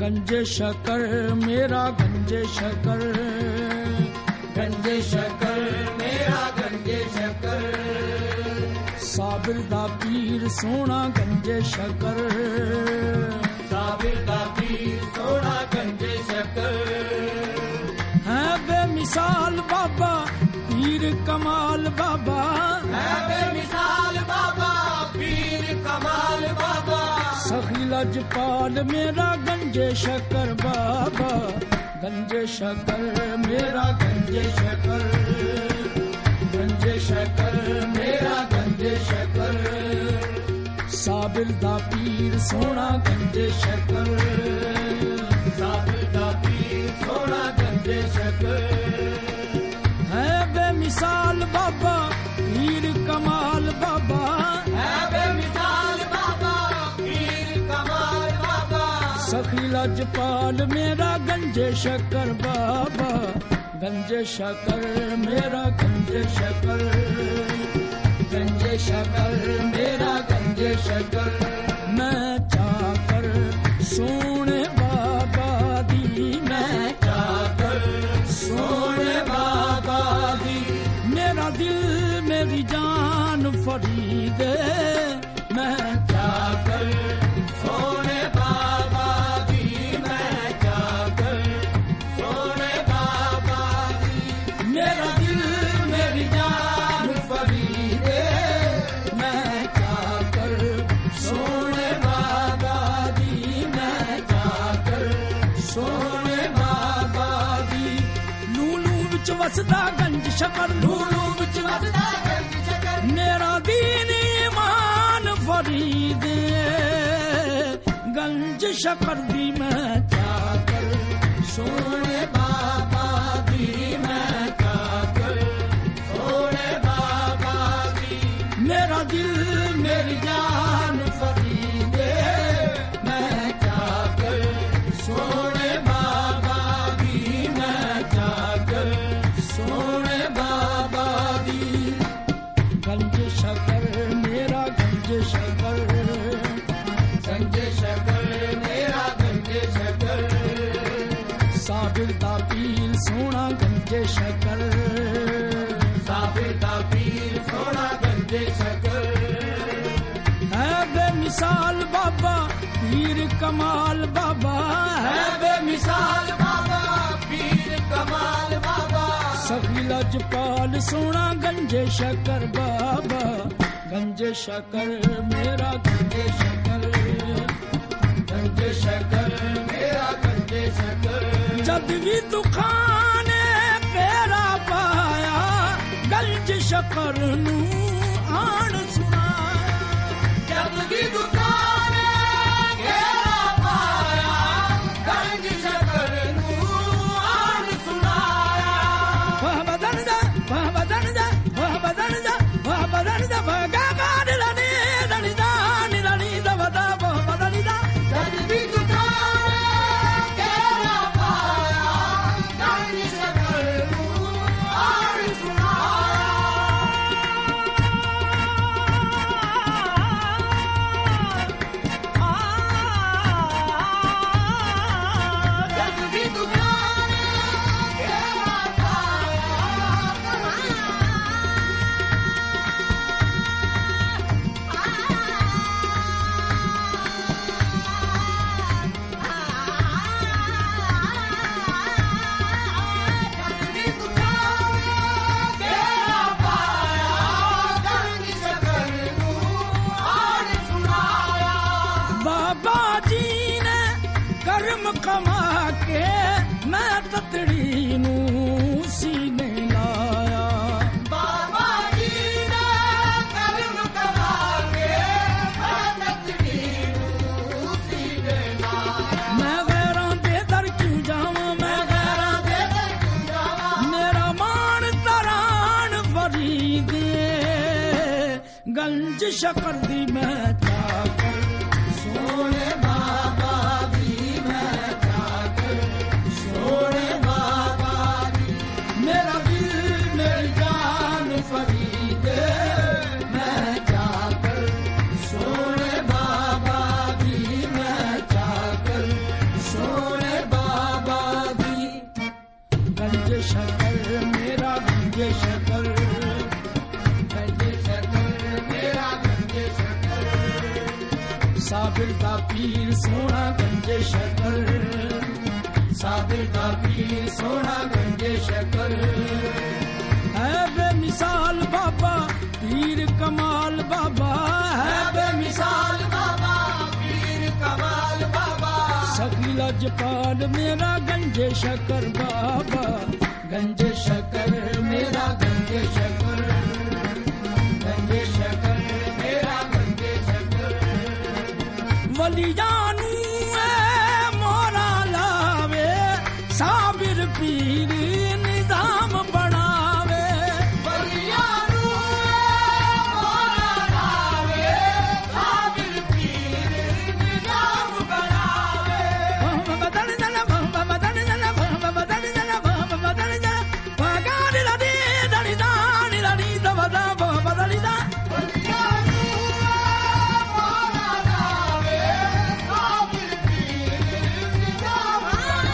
गंजे शकर मेरा गंजे शकर, गंजे शकर मेरा गंजे शकर, साबिर दा पीर सोना गंजे शकर, साबिर दा पीर सोना गंजे शकर, है बेमिसाल बाबा पीर कमाल बाबा, है बेमिसाल बाबा पीर कमाल बाबा, सखी लजपाल मेरा गंजे शकर बाबा, गंजे शकर मेरा गंजे शकर, गंजे शकर मेरा गंजे शकर, साबिर दा पीर सोना गंजे शकर, साबिर दा पीर सोना गंजे शकर, है बेमिसाल बाबा पीर कमाल बाबा, है बेमिसाल बाबा पीर कमाल बाबा, सखी लजपाल मेरा गंजे शकर बाबा, गंजे शकर मेरा गंजे शकर, गंजे शकर मेरा गंजे शकर, मैं चाकर सोने बाबा दी, मैं चाकर सोने बाबा दी, मेरा दिल मेरी जान फरीदे, मैं चाकर सोने बाबा दी, मैं चाकर सोने बाबा दी, मेरा दिल मेरी जान फरीदे, मैं चाकर सोने बाबा दी, मैं चाकर सोने बाबा दी, लूलू विच वसदा गंज शकर, लूलू विच वसदा गंज शकर, मेरा दीन ईमान फरीदे, गंज शकर दी मैं चाकर सोने बाबा दी, मैं चाकर सोने बाबा दी, मेरा दिल मेरी जान फरीदे, मैं चाकर सोने बाबा दी, मैं चाकर सोने बाबा दी, गंज शकर मेरा गंज शकर, गंजे शकर मेरा गंजे शकर, साबिर दा पीर सोना गंजे शकर, साबिर दा पीर सोना गंजे शकर, है बेमिसाल बाबा पीर कमाल बाबा, है बेमिसाल बाबा पीर कमाल बाबा, सखी लजपाल सोना गंजे शकर बाबा, गंजे शकर मेरा गंजे शकर, गंजे शकर मेरा गंजे शकर, जद भी दुखाने पेरा पाया गंज शकर नू आण सुनाया, जब भी दुकान घेरा पाया गंज शकर नू आन सुनाया, वह बदन जा वह बदन जा वह बदन जा वह बदन जा भगा गाड़ लनी लनी दा निलनी दा बदा वह बदन जा, जब भी दुकान घेरा पाया गंज शकर नू आन सुनाया, जब भी दुकान घेरा बाबा जी ने कर्म कमा के मैं ततड़ी नू सीने लाया, बाबा जी ने कर्म कमा के मैं तकड़ी नू सीने लाया, मैं गैरां दे दर क्यों जावां, मैं गैरां दे दर क्यों जावां, मेरा मान तरान फरीदे, गंज शकर दी मैं चाकर सोने बाबा दी, मैं चाकर सोने बाबा दी, मेरा दिल मेरी जान फरीदे, मैं चाकर सोने बाबा दी, मैं चाकर सोने गंजे शकर साबिर का पीर सोना गंजे शकर है बेमिसाल बाबा पीर कमाल बाबा है बेमिसाल बाबा पीर कमाल बाबा सकीला जपाल मेरा गंजे शकर बाबा गंजे शकर मेरा गंजे शकर मेरा गंजे शकर वलियानू मोरा लावे साबिर पीर निजाम बनावे वलियानू मोरा लावे साबिर पीर निजाम बनावे बदल जला बदल जला बदल जला बदल जला पगार लदी दली दानी लदी दबदा बदल दा वलियानू मोरा लावे साबिर पीर निजाम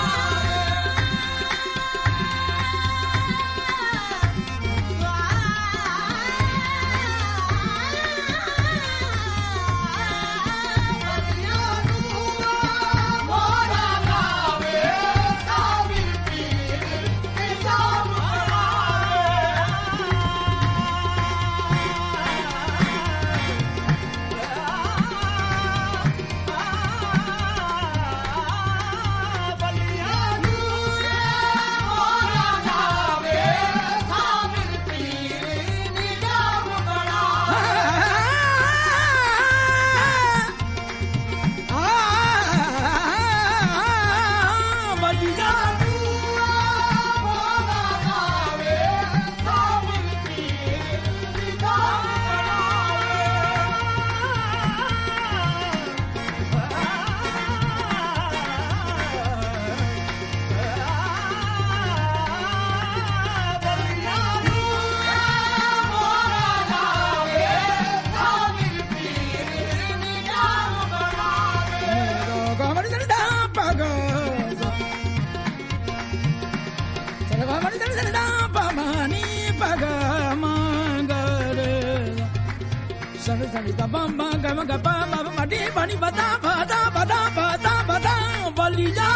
sani da bamba gama gaba madi bani bada bada bada bada bada waliya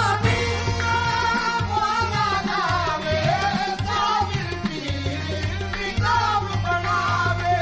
मोरा लावे साबिर पीर निजाम बनावे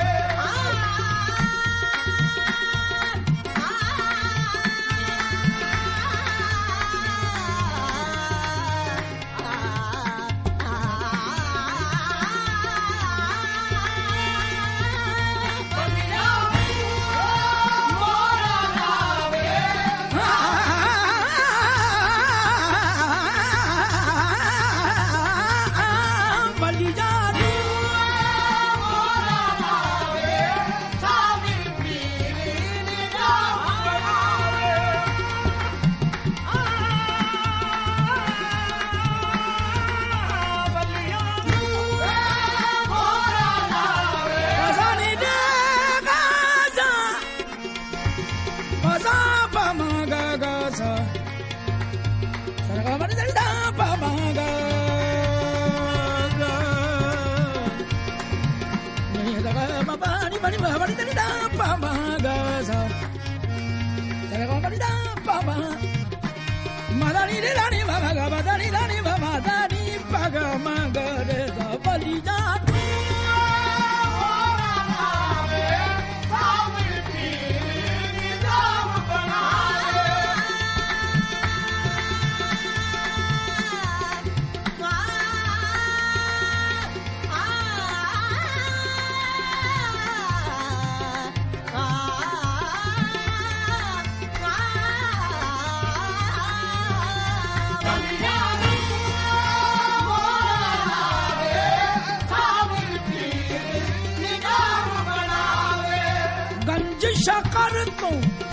शकर तो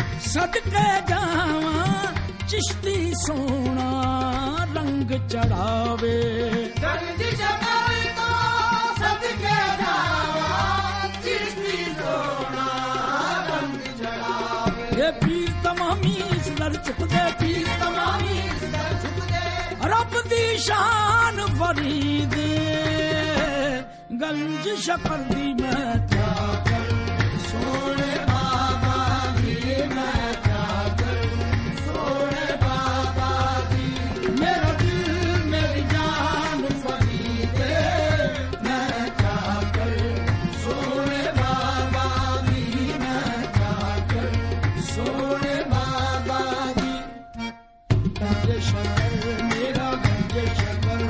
सदके जावा चिश्ती सोना रंग चढ़ावे गंज शकर तो सदके जावा चिश्ती सोना रंग चढ़ावे ये पीर तमामी सर चुक दे पीर तमामी सर झुक दे रब दी शान फरीद गंज शकर दी मैं क्या कर सोने बाबा दी मैं क्या कर सोने बाबा शकर मेरा गंजे शकर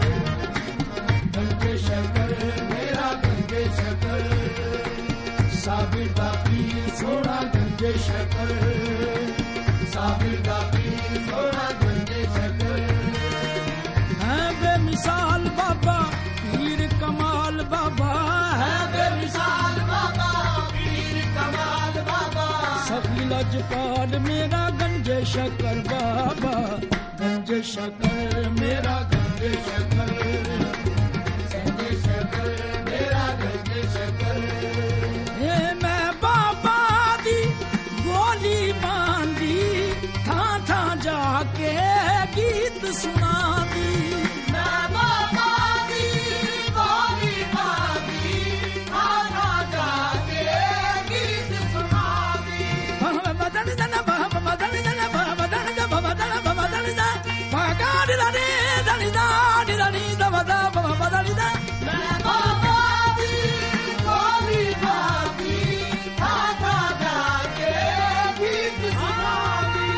मेरा गंजे शकर साबिर दा पीर सोना गंजे शकर साबिर दा पीर सोना गंजे शकर है बेमिसाल बाबा पीर कमाल बाबा है बेमिसाल बाबा पीर कमाल बाबा सभी लजपाल मेरा गंजे शकर बाबा गंजे शकर मेरा गंजे शकर मेरा गंजे शकर ये मैं बाबा दी गोली बांधी था जाके गीत सुना दी मैं बाबा दी गोली बांधी था जाके गीत सुना दी बदन दन बदन दन बदन दन बदन बदन दन पगार रे दनी दा नी दा बदा बदन दन मैं बाबा दी गोली बांधी था जाके गीत सुना दी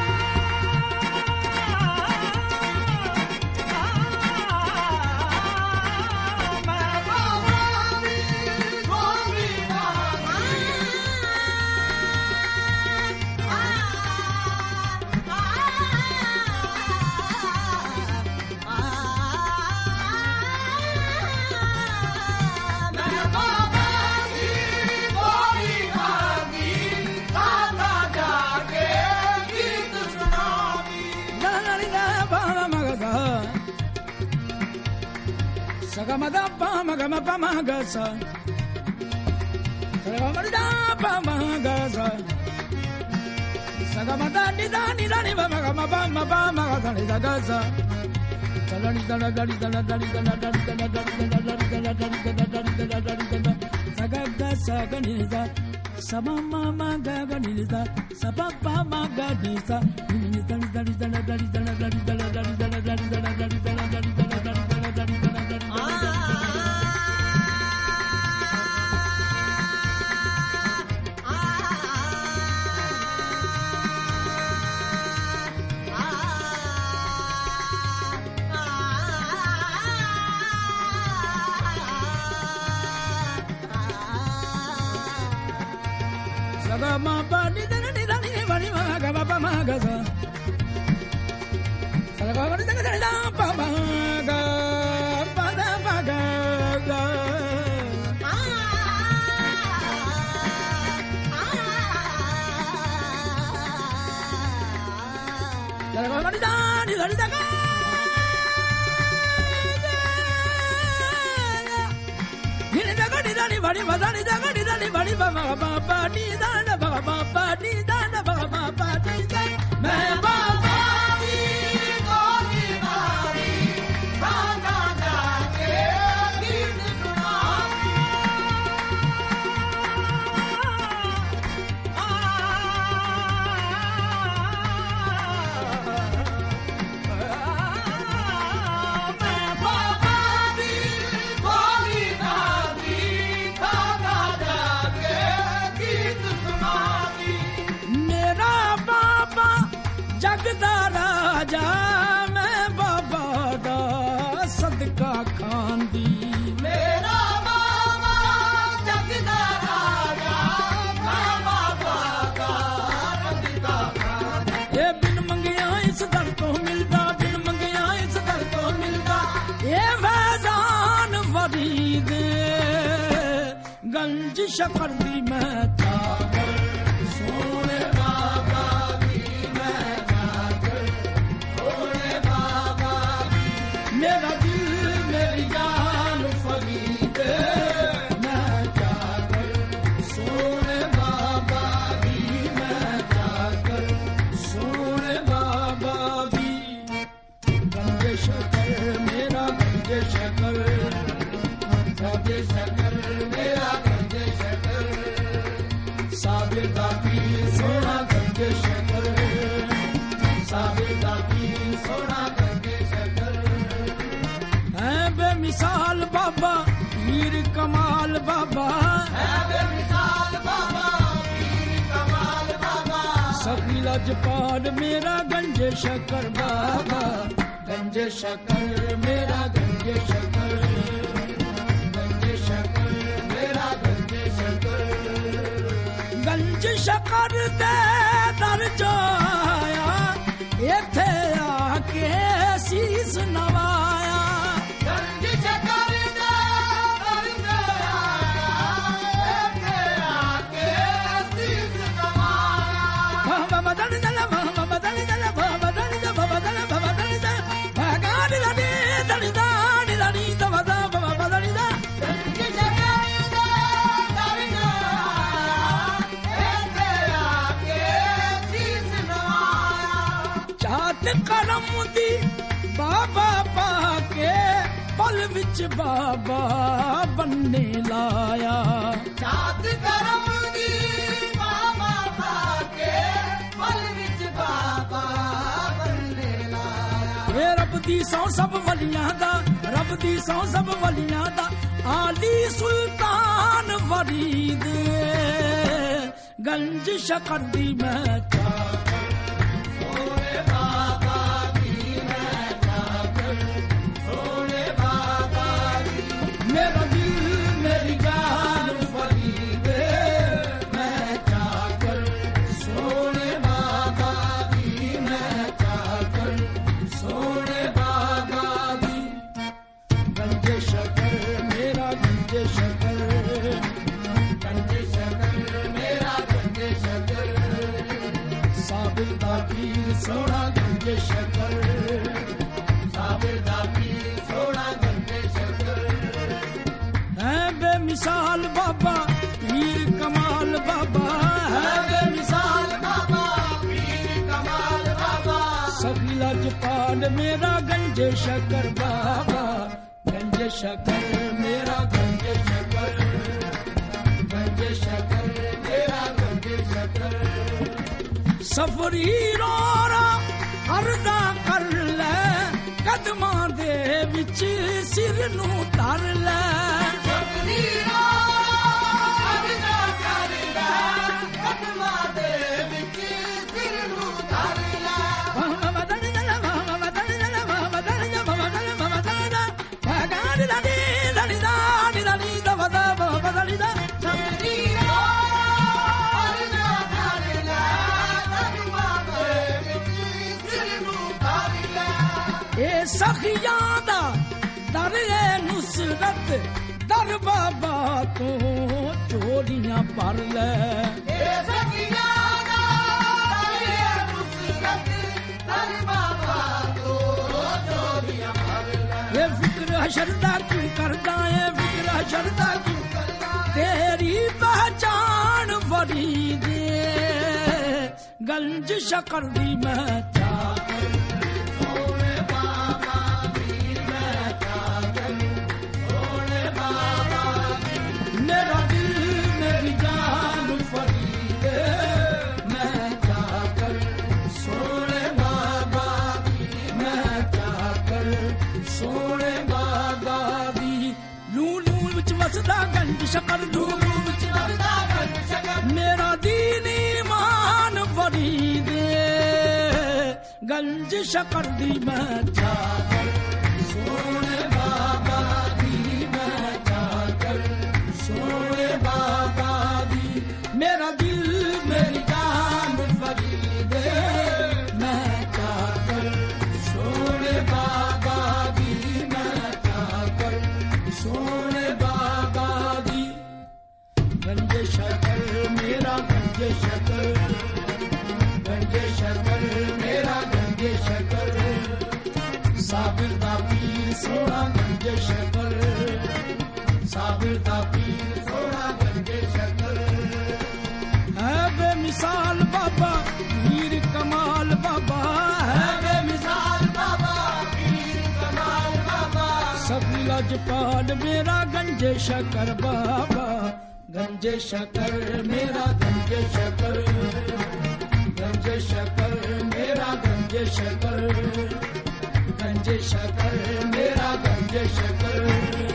मैं बाबा दी गोली Sagamada pamagama pamagasa Sagamada pamagasa Sagamada nidani dani pamagama pamagasa nidagasa Salani dana dani dana dani dana dani dana dani dana dani dana dani dana dani dana dani dana Sagada saganisa Samama maganisa Sabapa maganisa Nidani dani dana dani dana dani dana dani dana dani dana dani dana dani dana dani Sagama pani dani dani mani magama pamagasa Sagama dani dani pamaga pada pagaga Sagama dani dani daga Dani bani badani dani dani bani baba baba ni dana baba baba ni dana baba baba ni dana मैं बाबा दी गोली बारी गाना जाके गीत सुनाती मैं बाबा दी गोली बारी मेरा बाबा जगदा राजा मैं बाबा दा सदका खांदी मेरा बाबा जगदा राजा मैं बाबा दा सदका खांदी ये बिन मंगिया इस दर को मिलता बिन मंगिया इस दर को मिलता ये फैजान फरीद गंज शकर दी मैं सोने बाबा दी मैं सोने बाबा दी मेरा दिल मेरी जान फरीद मैं जाकर सोने बाबा दी मैं जाकर सोने बाबा दी गंजे शकर मेरा गंजे शकर मेरा गंजे शकर साबिर दा पीर सोना गंजे शकर साबिर दा पीर सोना गंजे शकर है बेमिसाल बाबा पीर कमाल बाबा है बेमिसाल बाबा पीर कमाल बाबा सभी लजपाल मेरा गंजे शकर बाबा गंजे शकर मेरा गंजे शकर मेरा गंजे शकर गंज शकर दे दर जाया इथे आके सीस नवाया गंज शकर दे दर जाया इथे आके सीस नवाया बाबा मदन दल बाबा मदन दल बाबा दल बाबा दल बाबा दल भगाड़ी लड़ी दली दाड़ी लड़ी दबदा बाबा दली दा गंज शकर दे दर जाया इथे आके सीस नवाया चाट करम दी बाबा पाके पल विच बाबा बन्ने लाया चात करम दी बाबा पाके पल विच बाबा बन्ने लाया ए रब दी सौ सब वलियां दा रब दी सौ सब वलियां दा आली सुल्तान फरीद गंज शकर दी मैं सोने बाबा की मैं जाकर सोने बाबा की मेरा दिल मेरी जान फरीद मैं जाकर सोने बाबा की मैं जाकर सोने बाबा की गंजे शकर मेरा गंजे शकर गंजे शकर मेरा गंजे शकर साबिर दा पीर सोना गंजे शकर साबिर दा पीर सोना गंजे शकर है बेमिसाल बाबा पीर कमाल बाबा है बेमिसाल बाबा पीर कमाल बाबा सखी लजपाल मेरा गंजे शकर बाबा गंजे शकर मेरा गंजे शकर गंजे शकर मेरा गंजे शकर सफरी रोरा अर्दा कर ले कदमां दे विच सिर नू धर ले सफरीरा अगना कर ले कदमां दे विच सिर नूं धर ले सफरीरा अगना कर ले कदमां दे विच सिर नूं धर ले ए सखियां दा दर ए नुसरत दर बाबा तो चोरियां भर ले ए सखिया दा दरे नुसरत दर बाबा तो चोरियां भर ले ए फिक्र हशर दा क्यों करदा ए फिक्र हशर दा क्यों तेरी पहचान फरीद गंज शकर दी मैं चाकर सोने बाबा की मैं जाकर सोने बाबा की मेरा दिल मेरी जान फरीद मैं जाकर सोने बाबा की मैं जाकर सोने बाबा दी लू लू विच वसदा गंज शकर लू लू विच वसदा गंज शकर मेरा दीन ईमान फरीद गंज शकर दी मैं जाकर सोने बाबा की मैं जाकर सोने बाबा की मेरा दिल मेरी जान फरीद मैं जाकर सोने बाबा की मैं जाकर सोने बाबा की गंजे शकर मेरा गंजे शकर गंजे शकर मेरा गंजे शकर साबिर दा पीर सोना गंजे शकर साबिर दा पीर सोना गंजे शकर है बेमिसाल बाबा पीर कमाल बाबा है बेमिसाल बाबा पीर कमाल बाबा सभी लजपाल मेरा गंजे शकर बाबा गंजे शकर मेरा गंजे शकर गंजे शकर मेरा गंजे शकर गंजे शकर मेरा गंजे शकर